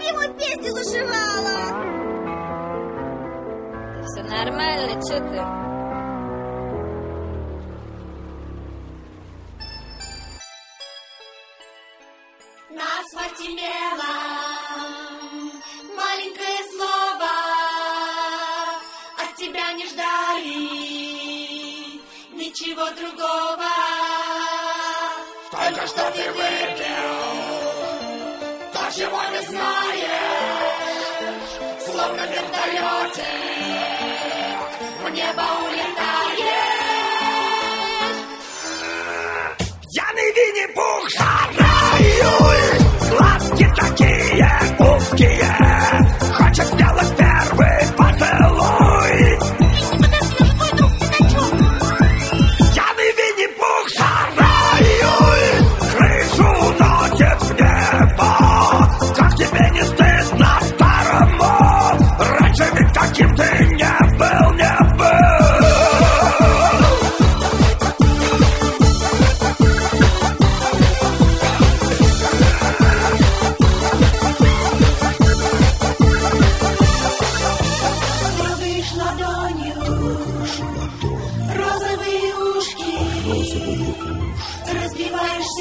ему песню зашивала. Все нормально, чё ты? На асфальте мелом маленькое слово от тебя не ждали ничего другого. Только что ты выпил то, чего не знаешь, словно в вертолете в небо улетаешь. Пьяный Винни-Пух шараю, глазки такие узкие, хочет сделать первый поцелуй. Пьяный Винни-Пух шараю, крышу уносит в небо. Как тебе не стыдно старому? Раньше ведь таким ты не был, не был. Розовые ушки, разбиваешь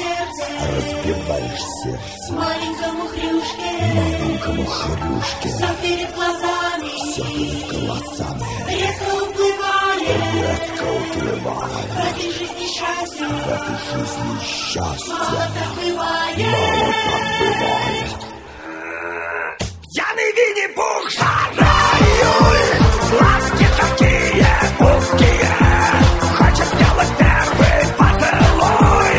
сердце маленькому хрюшке, все перед глазами, резко уплывает, в этой жизни счастья, мало так бывает. Пьяный Винни-Пух шараю, глазки такие узкие, хочет сделать первый поцелуй.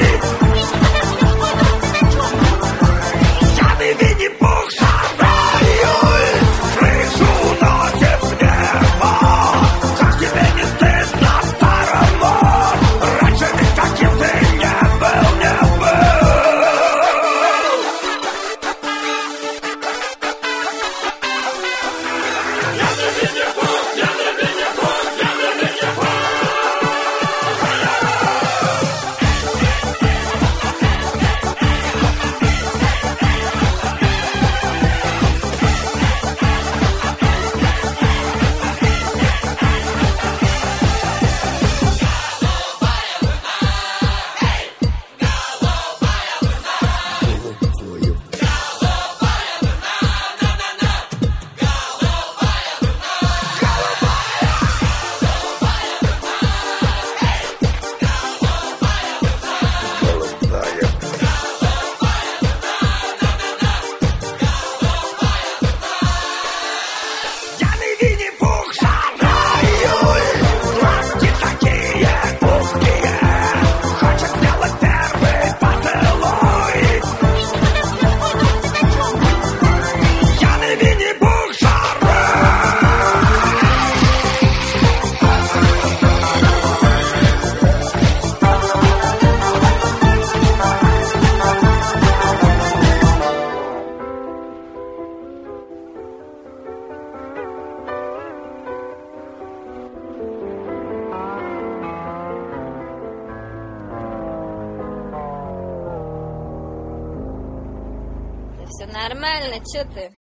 Пьяный Винни-Пух шараю, крышу уносит в небо. Как тебе не стыдно старому? Раньше ведь таким ты не был, не был. Пьяный Винни-Пух шараю, глазки такие узкие, хочет сделать первый поцелуй. Пьяный Винни-Пух Да все нормально, чё ты?